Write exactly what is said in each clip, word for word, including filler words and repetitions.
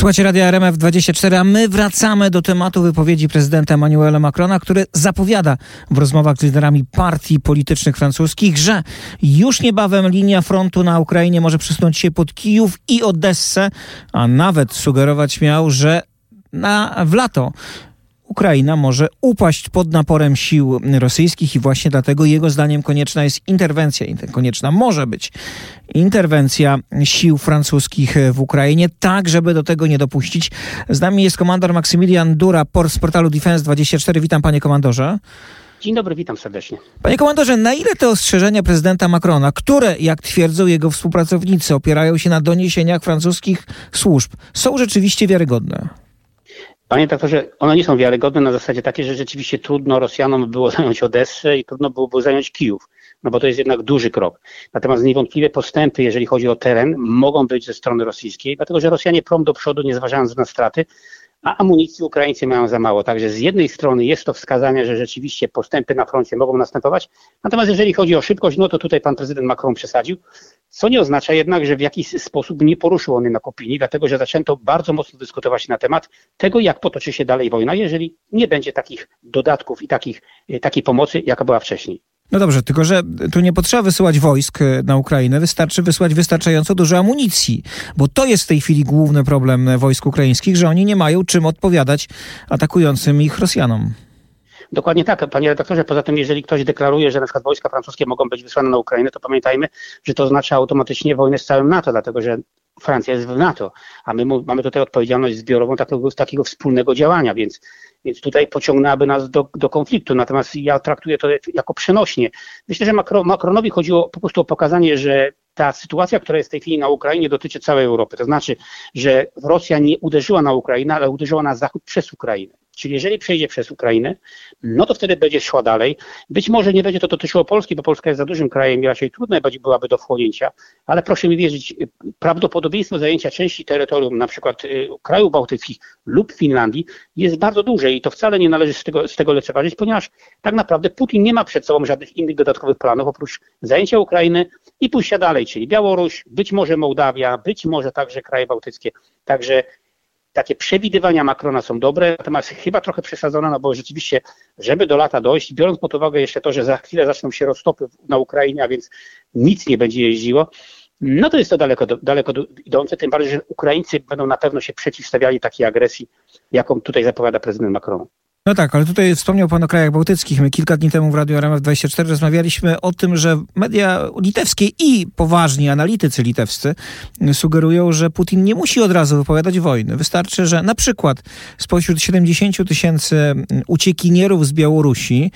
Słuchajcie Radia R M F dwadzieścia cztery, a my wracamy do tematu wypowiedzi prezydenta Emmanuela Macrona, który zapowiada w rozmowach z liderami partii politycznych francuskich, że już niebawem linia frontu na Ukrainie może przesunąć się pod Kijów i Odessę, a nawet sugerować miał, że na, w lato Ukraina może upaść pod naporem sił rosyjskich i właśnie dlatego jego zdaniem konieczna jest interwencja. Konieczna może być interwencja sił francuskich w Ukrainie, tak żeby do tego nie dopuścić. Z nami jest komandor Maksymilian Dura z portalu Defense dwadzieścia cztery. Witam, panie komandorze. Dzień dobry, witam serdecznie. Panie komandorze, na ile te ostrzeżenia prezydenta Macrona, które, jak twierdzą jego współpracownicy, opierają się na doniesieniach francuskich służb, są rzeczywiście wiarygodne? Panie doktorze, one nie są wiarygodne na zasadzie takiej, że rzeczywiście trudno Rosjanom było zająć Odessę i trudno było zająć Kijów, no bo to jest jednak duży krok. Natomiast niewątpliwie postępy, jeżeli chodzi o teren, mogą być ze strony rosyjskiej, dlatego że Rosjanie prą do przodu, nie zważając na straty, a amunicji Ukraińcy mają za mało. Także z jednej strony jest to wskazanie, że rzeczywiście postępy na froncie mogą następować, natomiast jeżeli chodzi o szybkość, no to tutaj pan prezydent Macron przesadził, co nie oznacza jednak, że w jakiś sposób nie poruszył on jednak opinii, dlatego że zaczęto bardzo mocno dyskutować na temat tego, jak potoczy się dalej wojna, jeżeli nie będzie takich dodatków i takich, takiej pomocy, jaka była wcześniej. No dobrze, tylko że tu nie potrzeba wysyłać wojsk na Ukrainę, wystarczy wysłać wystarczająco dużo amunicji, bo to jest w tej chwili główny problem wojsk ukraińskich, że oni nie mają czym odpowiadać atakującym ich Rosjanom. Dokładnie tak, panie redaktorze. Poza tym, jeżeli ktoś deklaruje, że na przykład wojska francuskie mogą być wysłane na Ukrainę, to pamiętajmy, że to oznacza automatycznie wojnę z całym NATO, dlatego że Francja jest w NATO, a my mamy tutaj odpowiedzialność zbiorową takiego, takiego wspólnego działania, więc, więc tutaj pociągnęłaby nas do, do konfliktu. Natomiast ja traktuję to jako przenośnie. Myślę, że Macron, Macronowi chodziło po prostu o pokazanie, że ta sytuacja, która jest w tej chwili na Ukrainie, dotyczy całej Europy. To znaczy, że Rosja nie uderzyła na Ukrainę, ale uderzyła na Zachód przez Ukrainę. Czyli jeżeli przejdzie przez Ukrainę, no to wtedy będzie szła dalej. Być może nie będzie to dotyczyło Polski, bo Polska jest za dużym krajem i raczej trudne byłaby do wchłonięcia, ale proszę mi wierzyć, prawdopodobieństwo zajęcia części terytorium, na przykład krajów bałtyckich lub Finlandii jest bardzo duże i to wcale nie należy z tego, z tego lekceważyć, ponieważ tak naprawdę Putin nie ma przed sobą żadnych innych dodatkowych planów oprócz zajęcia Ukrainy i pójścia dalej, czyli Białoruś, być może Mołdawia, być może także kraje bałtyckie. Także takie przewidywania Macrona są dobre, natomiast chyba trochę przesadzone, no bo rzeczywiście, żeby do lata dojść, biorąc pod uwagę jeszcze to, że za chwilę zaczną się roztopy na Ukrainie, a więc nic nie będzie jeździło, no to jest to daleko, daleko idące, tym bardziej, że Ukraińcy będą na pewno się przeciwstawiali takiej agresji, jaką tutaj zapowiada prezydent Macron. No tak, ale tutaj wspomniał pan o krajach bałtyckich. My kilka dni temu w Radiu R M F dwadzieścia cztery rozmawialiśmy o tym, że media litewskie i poważni analitycy litewscy sugerują, że Putin nie musi od razu wypowiadać wojny. Wystarczy, że na przykład spośród siedemdziesięciu tysięcy uciekinierów z Białorusi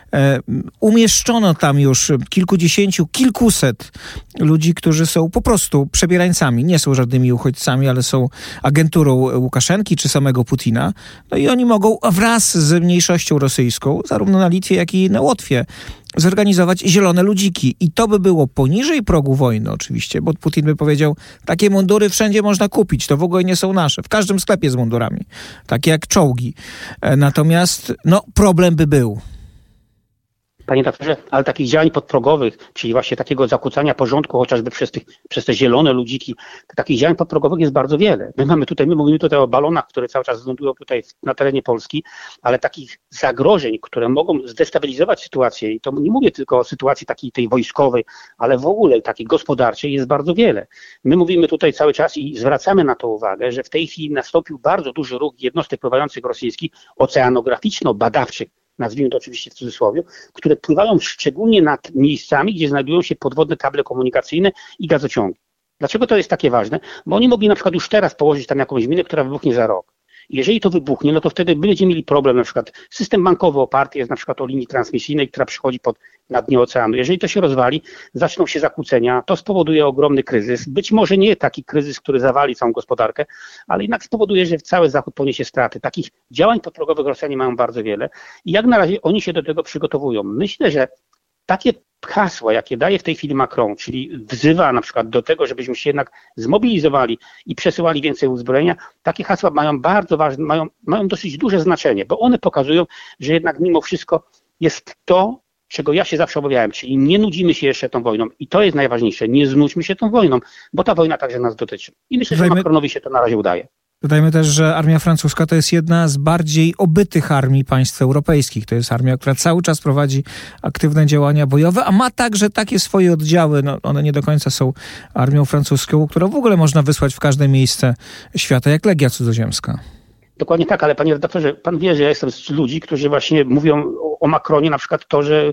umieszczono tam już kilkudziesięciu, kilkuset ludzi, którzy są po prostu przebierańcami. Nie są żadnymi uchodźcami, ale są agenturą Łukaszenki czy samego Putina. No i oni mogą wraz z mniejszością rosyjską, zarówno na Litwie, jak i na Łotwie, zorganizować zielone ludziki. I to by było poniżej progu wojny oczywiście, bo Putin by powiedział, takie mundury wszędzie można kupić, to w ogóle nie są nasze. W każdym sklepie z mundurami. Takie jak czołgi. Natomiast no, problem by był. Panie doktorze, ale takich działań podprogowych, czyli właśnie takiego zakłócania porządku chociażby przez, tych, przez te zielone ludziki, takich działań podprogowych jest bardzo wiele. My mamy tutaj, my mówimy tutaj o balonach, które cały czas lądują tutaj na terenie Polski, ale takich zagrożeń, które mogą zdestabilizować sytuację, i to nie mówię tylko o sytuacji takiej tej wojskowej, ale w ogóle takiej gospodarczej jest bardzo wiele. My mówimy tutaj cały czas i zwracamy na to uwagę, że w tej chwili nastąpił bardzo duży ruch jednostek pływających rosyjskich, oceanograficzno-badawczych, nazwijmy to oczywiście w cudzysłowie, które pływają szczególnie nad miejscami, gdzie znajdują się podwodne kable komunikacyjne i gazociągi. Dlaczego to jest takie ważne? Bo oni mogli na przykład już teraz położyć tam jakąś minę, która wybuchnie za rok. Jeżeli to wybuchnie, no to wtedy będziemy mieli problem, na przykład system bankowy oparty jest na przykład o linii transmisyjnej, która przychodzi pod, na dnie oceanu. Jeżeli to się rozwali, zaczną się zakłócenia, to spowoduje ogromny kryzys. Być może nie taki kryzys, który zawali całą gospodarkę, ale jednak spowoduje, że cały Zachód poniesie straty. Takich działań podprogowych Rosjanie mają bardzo wiele i jak na razie oni się do tego przygotowują. Myślę, że takie hasła, jakie daje w tej chwili Macron, czyli wzywa na przykład do tego, żebyśmy się jednak zmobilizowali i przesyłali więcej uzbrojenia, takie hasła mają bardzo ważne, mają, mają dosyć duże znaczenie, bo one pokazują, że jednak mimo wszystko jest to, czego ja się zawsze obawiałem, czyli nie nudzimy się jeszcze tą wojną i to jest najważniejsze, nie znudźmy się tą wojną, bo ta wojna także nas dotyczy. I myślę, że Macronowi się to na razie udaje. Dodajmy też, że armia francuska to jest jedna z bardziej obytych armii państw europejskich. To jest armia, która cały czas prowadzi aktywne działania bojowe, a ma także takie swoje oddziały. No, one nie do końca są armią francuską, którą w ogóle można wysłać w każde miejsce świata, jak Legia Cudzoziemska. Dokładnie tak, ale panie redaktorze, pan wie, że ja jestem z ludzi, którzy właśnie mówią o, o Macronie, na przykład to, że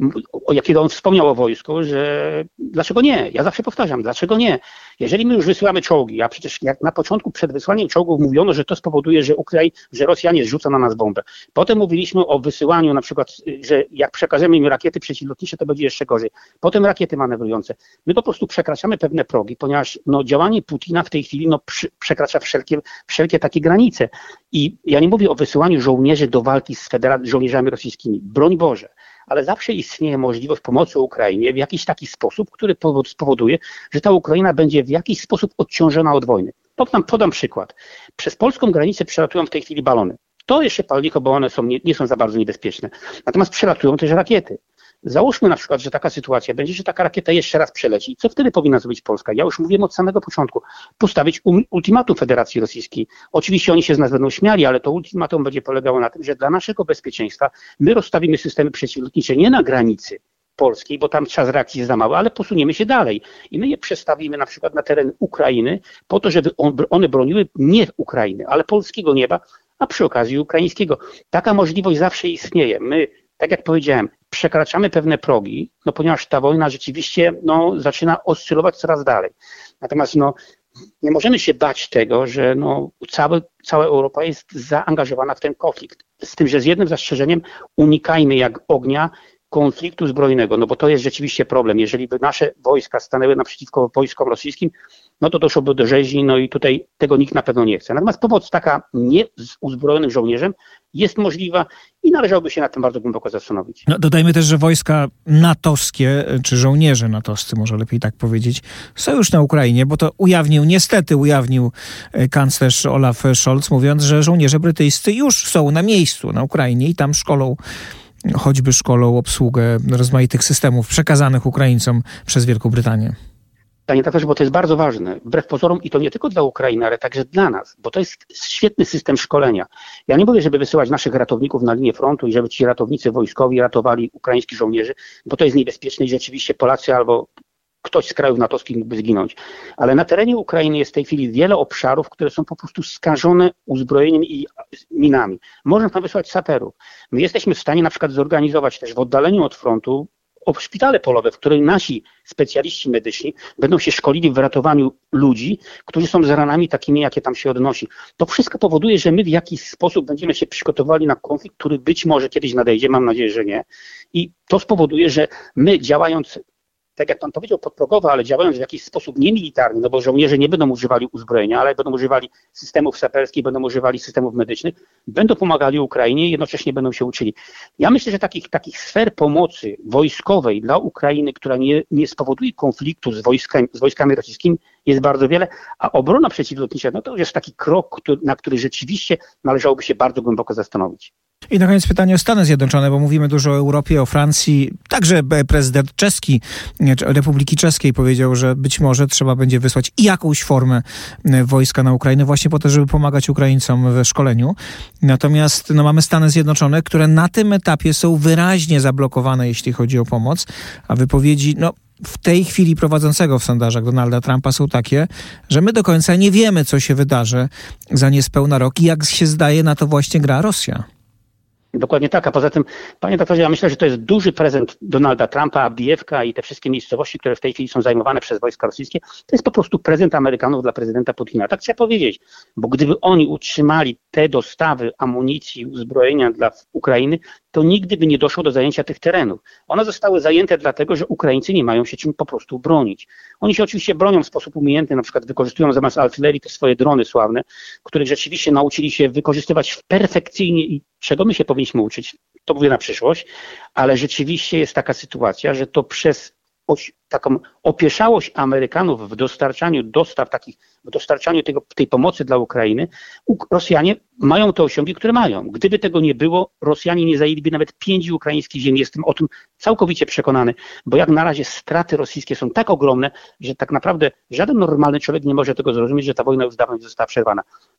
o jakiego on wspomniał o wojsku, że dlaczego nie? Ja zawsze powtarzam, dlaczego nie? Jeżeli my już wysyłamy czołgi, a przecież jak na początku przed wysłaniem czołgów mówiono, że to spowoduje, że Ukraina, że Rosjanie zrzucą na nas bombę. Potem mówiliśmy o wysyłaniu na przykład, że jak przekażemy im rakiety przeciwlotnicze, to będzie jeszcze gorzej. Potem rakiety manewrujące. My po prostu przekraczamy pewne progi, ponieważ no, działanie Putina w tej chwili no, przy, przekracza wszelkie, wszelkie takie granice. I ja nie mówię o wysyłaniu żołnierzy do walki z federa- żołnierzami rosyjskimi. Broń Boże. Ale zawsze istnieje możliwość pomocy Ukrainie w jakiś taki sposób, który spowoduje, że ta Ukraina będzie w jakiś sposób odciążona od wojny. Podam, podam przykład. Przez polską granicę przelatują w tej chwili balony. To jeszcze palniko, bo one są, nie, nie są za bardzo niebezpieczne. Natomiast przelatują też rakiety. Załóżmy na przykład, że taka sytuacja będzie, że taka rakieta jeszcze raz przeleci. Co wtedy powinna zrobić Polska? Ja już mówiłem od samego początku. Postawić um, ultimatum Federacji Rosyjskiej. Oczywiście oni się z nas będą śmiali, ale to ultimatum będzie polegało na tym, że dla naszego bezpieczeństwa my rozstawimy systemy przeciwlotnicze nie na granicy polskiej, bo tam czas reakcji jest za mały, ale posuniemy się dalej. I my je przestawimy na przykład na teren Ukrainy po to, żeby on, one broniły nie Ukrainy, ale polskiego nieba, a przy okazji ukraińskiego. Taka możliwość zawsze istnieje. My, tak jak powiedziałem, przekraczamy pewne progi, no ponieważ ta wojna rzeczywiście no, zaczyna oscylować coraz dalej. Natomiast no, nie możemy się bać tego, że no, cały, cała Europa jest zaangażowana w ten konflikt. Z tym, że z jednym zastrzeżeniem unikajmy jak ognia konfliktu zbrojnego, no bo to jest rzeczywiście problem. Jeżeli by nasze wojska stanęły naprzeciwko wojskom rosyjskim, no to doszłoby do rzezi, no i tutaj tego nikt na pewno nie chce. Natomiast pomoc taka nie z uzbrojonym żołnierzem jest możliwa i należałoby się nad tym bardzo głęboko zastanowić. No, dodajmy też, że wojska natowskie, czy żołnierze natowscy, może lepiej tak powiedzieć, są już na Ukrainie, bo to ujawnił, niestety ujawnił kanclerz Olaf Scholz, mówiąc, że żołnierze brytyjscy już są na miejscu na Ukrainie i tam szkolą choćby szkolą obsługę rozmaitych systemów przekazanych Ukraińcom przez Wielką Brytanię. Panie redaktorze, bo to jest bardzo ważne, wbrew pozorom i to nie tylko dla Ukrainy, ale także dla nas, bo to jest świetny system szkolenia. Ja nie mówię, żeby wysyłać naszych ratowników na linię frontu i żeby ci ratownicy wojskowi ratowali ukraińskich żołnierzy, bo to jest niebezpieczne i rzeczywiście Polacy albo ktoś z krajów natowskich mógłby zginąć. Ale na terenie Ukrainy jest w tej chwili wiele obszarów, które są po prostu skażone uzbrojeniem i minami. Można tam wysłać saperów. My jesteśmy w stanie na przykład zorganizować też w oddaleniu od frontu szpitale polowe, w których nasi specjaliści medyczni będą się szkolili w ratowaniu ludzi, którzy są z ranami takimi, jakie tam się odnosi. To wszystko powoduje, że my w jakiś sposób będziemy się przygotowali na konflikt, który być może kiedyś nadejdzie, mam nadzieję, że nie. I to spowoduje, że my działając, tak jak pan powiedział, podprogowo, ale działając w jakiś sposób niemilitarny, no bo żołnierze nie będą używali uzbrojenia, ale będą używali systemów saperskich, będą używali systemów medycznych, będą pomagali Ukrainie i jednocześnie będą się uczyli. Ja myślę, że takich, takich sfer pomocy wojskowej dla Ukrainy, która nie, nie spowoduje konfliktu z wojskami, z wojskami rosyjskimi, jest bardzo wiele, a obrona przeciwlotnicza, no to jest taki krok, który, na który rzeczywiście należałoby się bardzo głęboko zastanowić. I na koniec pytanie o Stany Zjednoczone, bo mówimy dużo o Europie, o Francji. Także prezydent czeski, Republiki Czeskiej powiedział, że być może trzeba będzie wysłać i jakąś formę wojska na Ukrainę właśnie po to, żeby pomagać Ukraińcom w szkoleniu. Natomiast no, mamy Stany Zjednoczone, które na tym etapie są wyraźnie zablokowane, jeśli chodzi o pomoc, a wypowiedzi, no, w tej chwili prowadzącego w sondażach Donalda Trumpa są takie, że my do końca nie wiemy, co się wydarzy za niespełna rok i jak się zdaje, na to właśnie gra Rosja. Dokładnie tak, a poza tym, panie doktorze, ja myślę, że to jest duży prezent Donalda Trumpa, Abdijewka i te wszystkie miejscowości, które w tej chwili są zajmowane przez wojska rosyjskie, to jest po prostu prezent Amerykanów dla prezydenta Putina. Tak trzeba powiedzieć, bo gdyby oni utrzymali te dostawy amunicji, uzbrojenia dla Ukrainy, to nigdy by nie doszło do zajęcia tych terenów. One zostały zajęte dlatego, że Ukraińcy nie mają się czym po prostu bronić. Oni się oczywiście bronią w sposób umiejętny, na przykład wykorzystują zamiast artylerii te swoje drony sławne, których rzeczywiście nauczyli się wykorzystywać perfekcyjnie i czego my się powinniśmy uczyć, to mówię na przyszłość, ale rzeczywiście jest taka sytuacja, że to przez oś, taką opieszałość Amerykanów w dostarczaniu dostaw takich, w dostarczaniu tego, tej pomocy dla Ukrainy, Rosjanie mają te osiągi, które mają. Gdyby tego nie było, Rosjanie nie zajęliby nawet pięciu ukraińskich ziem. Jestem o tym całkowicie przekonany, bo jak na razie straty rosyjskie są tak ogromne, że tak naprawdę żaden normalny człowiek nie może tego zrozumieć, że ta wojna już dawno została przerwana.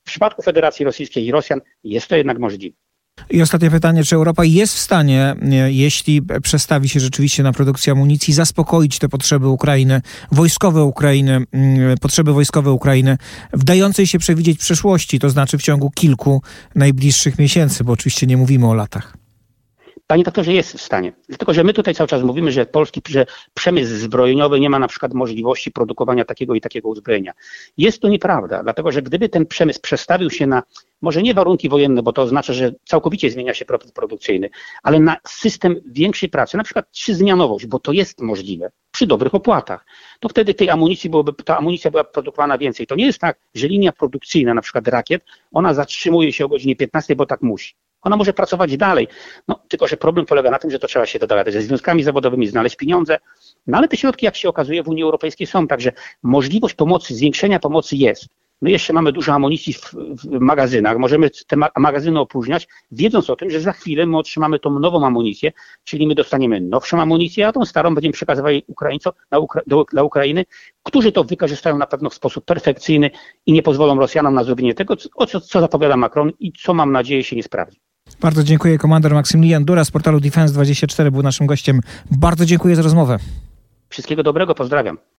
W przypadku Federacji Rosyjskiej i Rosjan jest to jednak możliwe. I ostatnie pytanie, czy Europa jest w stanie, jeśli przestawi się rzeczywiście na produkcję amunicji, zaspokoić te potrzeby Ukrainy, wojskowe Ukrainy, potrzeby wojskowe Ukrainy, w dającej się przewidzieć przyszłości, to znaczy w ciągu kilku najbliższych miesięcy, bo oczywiście nie mówimy o latach. Panie doktorze, jest w stanie. Tylko że my tutaj cały czas mówimy, że polski że przemysł zbrojeniowy nie ma na przykład możliwości produkowania takiego i takiego uzbrojenia. Jest to nieprawda, dlatego że gdyby ten przemysł przestawił się na, może nie warunki wojenne, bo to oznacza, że całkowicie zmienia się proces produkcyjny, ale na system większej pracy, na przykład trzyzmianowość, bo to jest możliwe przy dobrych opłatach, to wtedy tej amunicji byłoby, ta amunicja była produkowana więcej. To nie jest tak, że linia produkcyjna, na przykład rakiet, ona zatrzymuje się o godzinie piętnastej, bo tak musi. Ona może pracować dalej. No, tylko że problem polega na tym, że to trzeba się dogadać ze związkami zawodowymi, znaleźć pieniądze. No ale te środki, jak się okazuje, w Unii Europejskiej są. Także możliwość pomocy, zwiększenia pomocy jest. My jeszcze mamy dużo amunicji w, w magazynach. Możemy te ma- magazyny opróżniać, wiedząc o tym, że za chwilę my otrzymamy tą nową amunicję, czyli my dostaniemy nowszą amunicję, a tą starą będziemy przekazywali Ukraińcom na Ukra- do, dla Ukrainy, którzy to wykorzystają na pewno w sposób perfekcyjny i nie pozwolą Rosjanom na zrobienie tego, co, co zapowiada Macron i co mam nadzieję się nie sprawdzi. Bardzo dziękuję. Komandor Maksymilian Dura z portalu Defense dwadzieścia cztery był naszym gościem. Bardzo dziękuję za rozmowę. Wszystkiego dobrego, pozdrawiam.